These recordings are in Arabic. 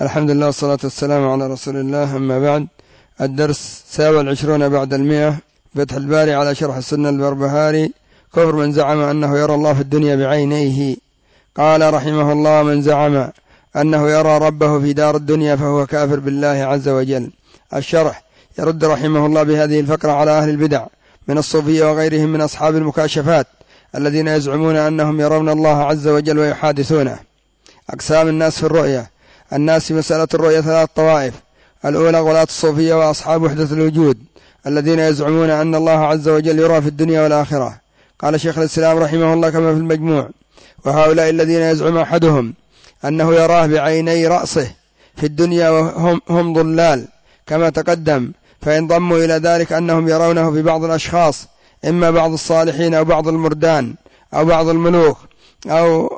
الحمد لله والصلاة والسلام على رسول الله. أما بعد، الدرس 27 بعد 100، فتح الباري على شرح السنة البربهاري. كفر من زعم أنه يرى الله في الدنيا بعينيه. قال رحمه الله: من زعم أنه يرى ربه في دار الدنيا فهو كافر بالله عز وجل. الشرح: يرد رحمه الله بهذه الفقرة على أهل البدع من الصوفية وغيرهم من أصحاب المكاشفات الذين يزعمون أنهم يرون الله عز وجل ويحادثونه. أقسام الناس في الرؤية. الناس في مسألة الرؤية 3 طوائف: الأولى غلاة الصوفية وأصحاب وحدة الوجود الذين يزعمون أن الله عز وجل يرى في الدنيا والآخرة. قال شيخ الإسلام رحمه الله كما في المجموع: وهؤلاء الذين يزعم أحدهم أنه يراه بعيني رأسه في الدنيا وهم ضلال كما تقدم، فينضم إلى ذلك أنهم يرونه في بعض الأشخاص، إما بعض الصالحين أو بعض المردان أو بعض الملوك أو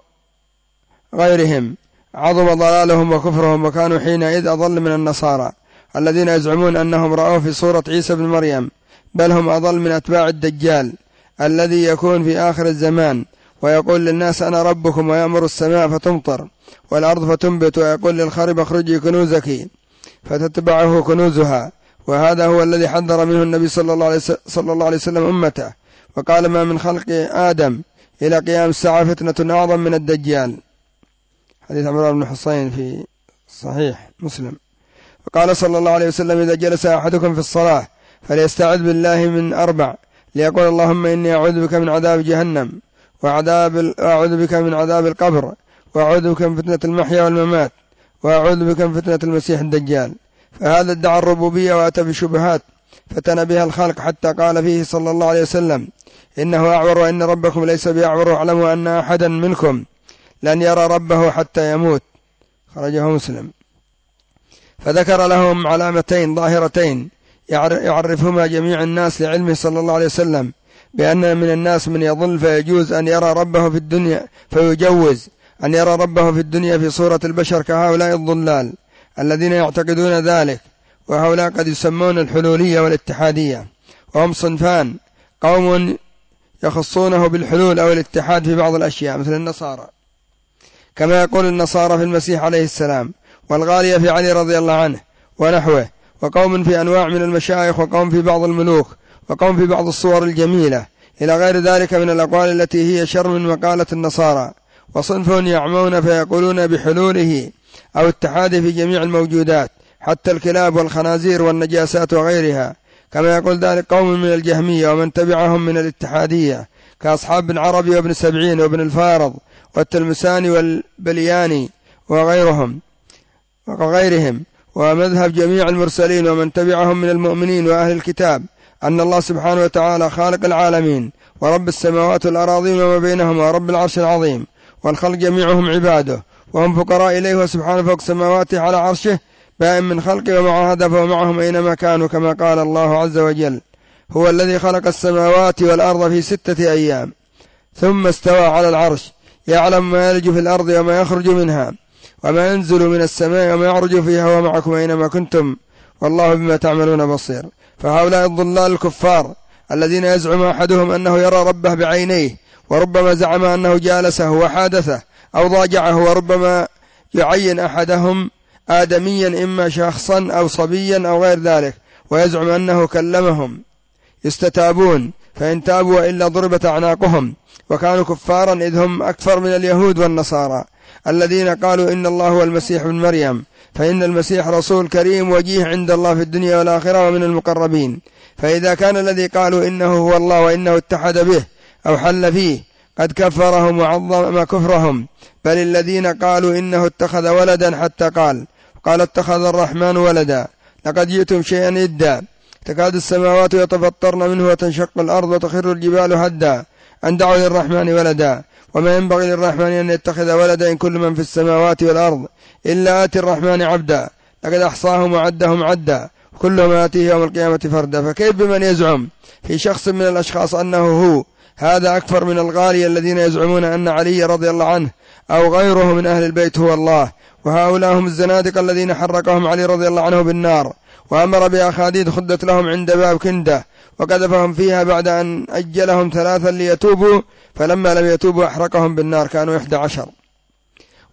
غيرهم. عظم ضلالهم وكفرهم، وكانوا حينئذ أضل من النصارى الذين يزعمون أنهم رأوه في صورة عيسى بن مريم، بل هم أضل من أتباع الدجال الذي يكون في آخر الزمان ويقول للناس: أنا ربكم، ويأمر السماء فتمطر والأرض فتنبت، ويقول للخرب اخرجي كنوزك فتتبعه كنوزها. وهذا هو الذي حذر منه النبي صلى الله عليه وسلم أمته، وقال: ما من خلق آدم إلى قيام الساعة فتنة أعظم من الدجال. حديث عمران بن حصين في صحيح مسلم. وقال صلى الله عليه وسلم: إذا جلس أحدكم في الصلاة فليستعذ بالله من 4، ليقول: اللهم إني أعوذ بك من عذاب جهنم وأعوذ بك من عذاب القبر، وأعوذ بك من فتنة المحيا والممات، وأعوذ بك من فتنة المسيح الدجال. فهذا ادعى الربوبية وأتى بشبهات فتن بها الخلق، حتى قال فيه صلى الله عليه وسلم: إنه أعور وإن ربكم ليس بأعور، واعلموا أن أحدا منكم لن يرى ربه حتى يموت. خرجه مسلم. فذكر لهم علامتين ظاهرتين يعرفهما جميع الناس لعلمه صلى الله عليه وسلم بأن من الناس من يضل فيجوز أن يرى ربه في الدنيا، فيجوز أن يرى ربه في الدنيا في صورة البشر كهؤلاء الضلال الذين يعتقدون ذلك. وهؤلاء قد يسمون الحلولية والاتحادية، وهم صنفان: قوم يخصونه بالحلول أو الاتحاد في بعض الأشياء مثل النصارى، كما يقول النصارى في المسيح عليه السلام، والغالية في علي رضي الله عنه ونحوه، وقوم في أنواع من المشايخ، وقوم في بعض الملوك، وقوم في بعض الصور الجميلة، إلى غير ذلك من الأقوال التي هي شر من مقالة النصارى. وصنف يعمون فيقولون بحلوله أو اتحاده في جميع الموجودات، حتى الكلاب والخنازير والنجاسات وغيرها، كما يقول ذلك قوم من الجهمية ومن تبعهم من الاتحادية كأصحاب بن عربي وابن سبعين وابن الفارض والتلمساني والبلياني وغيرهم. ومذهب جميع المرسلين ومن تبعهم من المؤمنين وأهل الكتاب أن الله سبحانه وتعالى خالق العالمين ورب السماوات والأراضين وما بينهما ورب العرش العظيم، والخلق جميعهم عباده، وهم فقراء إليه سبحانه فوق سماواته على عرشه بائن من خلقه، ومع هذا فهو معهم أينما كانوا، كما قال الله عز وجل: هو الذي خلق السماوات والأرض في 6 أيام ثم استوى على العرش، يعلم ما يلج في الأرض وما يخرج منها وما ينزل من السماء وما يعرج فيها وهو معكم أينما كنتم والله بما تعملون بصير. فهؤلاء الضلال الكفار الذين يزعم أحدهم أنه يرى ربه بعينيه، وربما زعم أنه جالسه وحادثه أو ضاجعه، وربما يعين أحدهم آدميا إما شخصا أو صبيا أو غير ذلك، ويزعم أنه كلمهم، يستتابون فإن تابوا وإلا ضربت أعناقهم، وكانوا كفارا إذ هم أكثر من اليهود والنصارى الذين قالوا إن الله هو المسيح بن مريم، فإن المسيح رسول كريم وجيه عند الله في الدنيا والآخرة ومن المقربين. فإذا كان الذي قالوا إنه هو الله وإنه اتحد به أو حل فيه قد كفرهم وعظم كفرهم، بل الذين قالوا إنه اتخذ ولدا حتى قال اتخذ الرحمن ولدا، لقد جئتم شيئا إدا، تكاد السماوات يتفطرن منه وتنشق الأرض وتخر الجبال هدا أن دعوا للرحمن ولدا، وما ينبغي للرحمن أن يتخذ ولدا إن كل من في السماوات والأرض إلا آتي الرحمن عبدا، لقد أحصاهم وعدهم عدا، كلهم آتيه يوم القيامة فردا. فكيف بمن يزعم في شخص من الأشخاص أنه هو؟ هذا أكثر من الغالية الذين يزعمون أن علي رضي الله عنه أو غيره من أهل البيت هو الله. وهؤلاء هم الزنادقة الذين حرقهم علي رضي الله عنه بالنار، وأمر بأخاديد خدت لهم عند باب كندة، وقذفهم فيها بعد أن أجلهم 3 ليتوبوا، فلما لم يتوبوا أحرقهم بالنار، كانوا 11.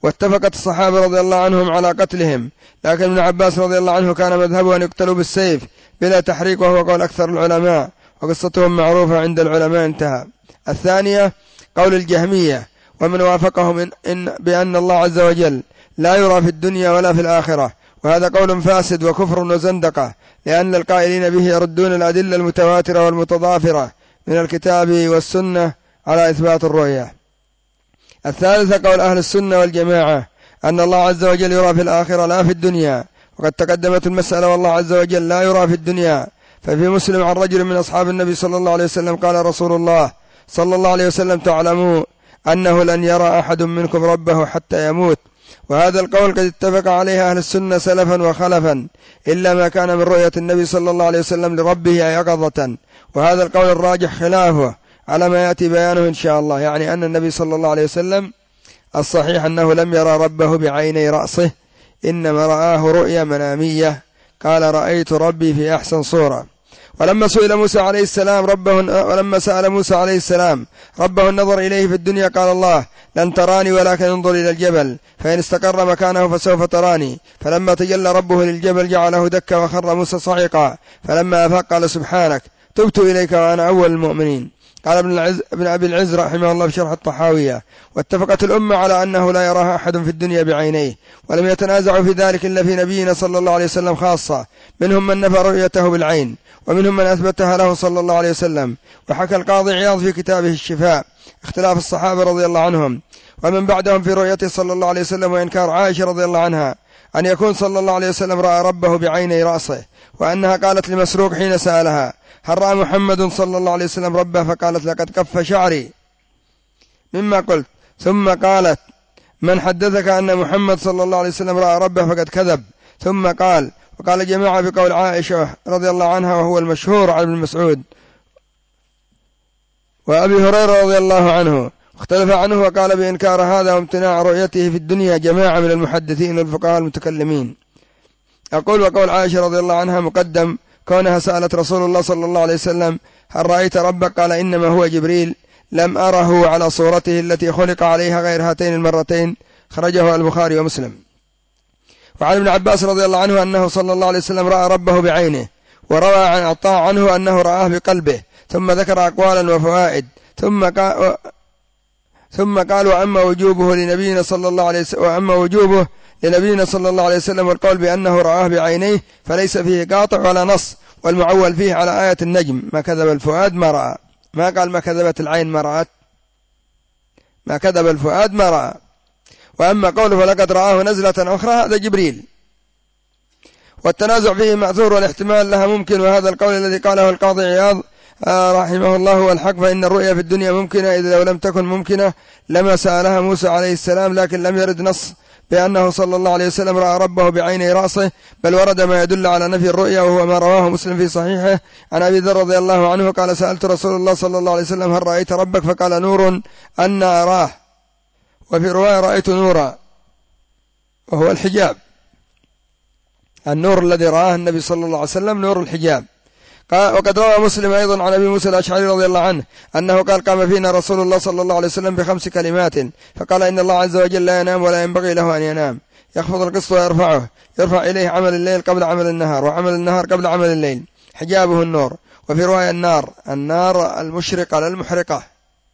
واتفقت الصحابة رضي الله عنهم على قتلهم، لكن ابن عباس رضي الله عنه كان مذهبه أن يقتلوا بالسيف بلا تحريك، وهو قول أكثر العلماء، وقصتهم معروفة عند العلماء انتهى. الثانية قول الجهمية ومن وافقهم بأن الله عز وجل لا يرى في الدنيا ولا في الآخرة، وهذا قول فاسد وكفر وزندقة، لأن القائلين به يردون الأدلة المتواترة والمتضافرة من الكتاب والسنة على إثبات الرؤية. الثالثة قول أهل السنة والجماعة أن الله عز وجل يرى في الآخرة لا في الدنيا، وقد تقدمت المسألة والله عز وجل لا يرى في الدنيا. ففي مسلم عن رجل من أصحاب النبي صلى الله عليه وسلم قال رسول الله صلى الله عليه وسلم: تعلموا أنه لن يرى أحد منكم ربه حتى يموت. وهذا القول قد اتفق عليه أهل السنة سلفا وخلفا، إلا ما كان من رؤية النبي صلى الله عليه وسلم لربه يقظة، وهذا القول الراجح خلافه على ما يأتي بيانه إن شاء الله، يعني أن النبي صلى الله عليه وسلم الصحيح أنه لم يرى ربه بعيني رأسه، إنما رآه رؤيا منامية، قال: رأيت ربي في أحسن صورة. ولما سأل موسى عليه السلام ربه النظر إليه في الدنيا قال الله: لن تراني ولكن انظر إلى الجبل فإن استقر مكانه فسوف تراني. فلما تجلى ربه للجبل جعله دكا وخر موسى صعقا، فلما أفاق قال: سبحانك تبت إليك وأنا أول المؤمنين. قال ابن أبي العز رحمه الله في شرح الطحاوية: واتفقت الأمة على أنه لا يراها أحد في الدنيا بعينيه، ولم يتنازعوا في ذلك إلا في نبينا صلى الله عليه وسلم خاصة، منهم من نفى رؤيته بالعين، ومنهم من أثبتها له صلى الله عليه وسلم. وحكى القاضي عياض في كتابه الشفاء اختلاف الصحابة رضي الله عنهم ومن بعدهم في رؤيته صلى الله عليه وسلم، وإنكار عائشة رضي الله عنها أن يكون صلى الله عليه وسلم رأى ربه بعيني رأسه، وأنها قالت لمسروق حين سألها: هل رأى محمد صلى الله عليه وسلم ربه؟ فقالت: لقد كف شعري مما قلت. ثم قالت: من حدثك أن محمد صلى الله عليه وسلم رأى ربه فقد كذب. ثم قال: وقال جماعة بقول عائشة رضي الله عنها وهو المشهور عن ابن مسعود وأبي هريرة رضي الله عنه، اختلف عنه وقال بإنكار هذا وامتناع رؤيته في الدنيا جماعة من المحدثين والفقهاء المتكلمين. أقول: وقول عائشة رضي الله عنها مقدم، كونها سألت رسول الله صلى الله عليه وسلم: هل رأيت ربك؟ قال: إنما هو جبريل، لم أره على صورته التي خلق عليها غير هاتين المرتين، خرجه البخاري ومسلم. وعن ابن عباس رضي الله عنه أنه صلى الله عليه وسلم رأى ربه بعينه، وروى عن عطاء عنه أنه رآه بقلبه، ثم ذكر أقوالا وفوائد، ثم قال: وأما وجوبه لنبينا صلى الله عليه وسلم والقول بأنه رآه بعينيه فليس فيه قاطع ولا نص، والمعول فيه على آية النجم: ما كذب الفؤاد ما رأى. ما قال ما كذبت العين ما رأت، ما كذب الفؤاد ما رأى. وأما قوله فلقد رآه نزلة أخرى هذا جبريل، والتنازع فيه معذور والاحتمال لها ممكن. وهذا القول الذي قاله القاضي عياض رحمه الله هو الحق، فإن الرؤيا في الدنيا ممكنة، إذا لو لم تكن ممكنة لما سألها موسى عليه السلام، لكن لم يرد نص بأنه صلى الله عليه وسلم رأى ربه بعيني رأسه، بل ورد ما يدل على نفي الرؤيا، وهو ما رواه مسلم في صحيحه عن أبي ذر رضي الله عنه قال: سألت رسول الله صلى الله عليه وسلم: هل رأيت ربك؟ فقال: نور أن أراه. وفي رواية: رأيت نورا، وهو الحجاب، النور الذي رآه النبي صلى الله عليه وسلم نور الحجاب. وقد روى مسلم أيضا عن أبي موسى الأشعري رضي الله عنه أنه قال: قام فينا رسول الله صلى الله عليه وسلم ب5 كلمات، فقال: إن الله عز وجل لا ينام ولا ينبغي له أن ينام، يخفض القسط ويرفعه، يرفع إليه عمل الليل قبل عمل النهار، وعمل النهار قبل عمل الليل، حجابه النور. وفي رواية: النار المشرقة لا المحرقة،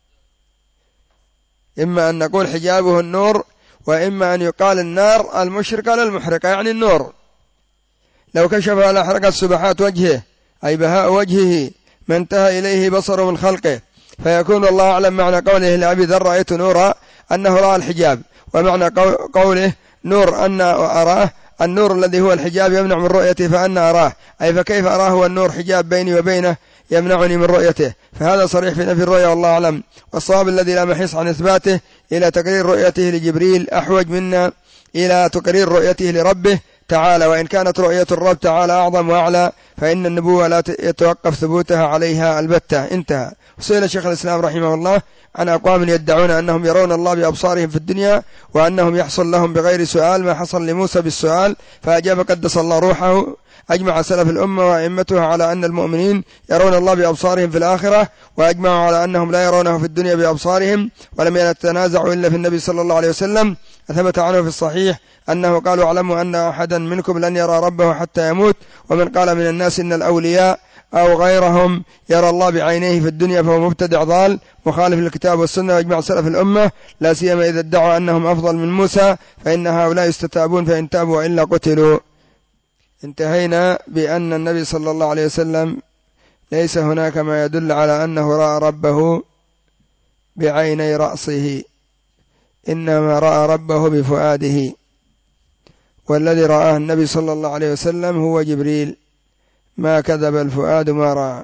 إما أن نقول حجابه النور، وإما أن يقال النار المشرقة لا المحرقة، يعني النور لو كشف على حركة سبحات وجهه أي بهاء وجهه ما انتهى إليه بصره من خلقه، فيكون الله أعلم معنى قوله لأبي ذر: رأيت نورا أنه رأى الحجاب، ومعنى قوله نور أن أراه النور الذي هو الحجاب يمنع من رؤيته فأنا أراه، أي فكيف أراه والنور حجاب بيني وبينه يمنعني من رؤيته، فهذا صريح في نفي الرؤيا والله أعلم. والصواب الذي لا محيص عن إثباته إلى تقرير رؤيته لجبريل أحوج منا إلى تقرير رؤيته لربه تعالى، وإن كانت رؤية الرب تعالى أعظم وأعلى فإن النبوة لا يتوقف ثبوتها عليها البتة. انتهى. وسئل شيخ الإسلام رحمه الله عن أقوام يدعون أنهم يرون الله بأبصارهم في الدنيا، وأنهم يحصل لهم بغير سؤال ما حصل لموسى بالسؤال، فأجاب قدس الله روحه أجمع سلف الأمة وأئمتها على أن المؤمنين يرون الله بأبصارهم في الآخرة، وأجمعوا على أنهم لا يرونه في الدنيا بأبصارهم، ولم يتنازعوا إلا في النبي صلى الله عليه وسلم. ثبت عنه في الصحيح أنه قال: اعلموا أن أحدا منكم لن يرى ربه حتى يموت. ومن قال من الناس إن الأولياء أو غيرهم يرى الله بعينيه في الدنيا فهو مبتدع ضال مخالف للكتاب والسنة وإجماع سلف الأمة، لا سيما إذا ادعوا أنهم أفضل من موسى، فإن هؤلاء يستتابون فإن تابوا وإلا قتلوا. انتهينا بأن النبي صلى الله عليه وسلم ليس هناك ما يدل على أنه رأى ربه بعيني رأسه، إنما رأى ربه بفؤاده، والذي رآه النبي صلى الله عليه وسلم هو جبريل، ما كذب الفؤاد ما رأى.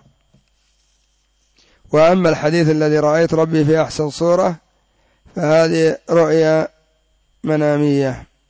وأما الحديث الذي رأيت ربي في أحسن صورة فهذه رؤيا منامية.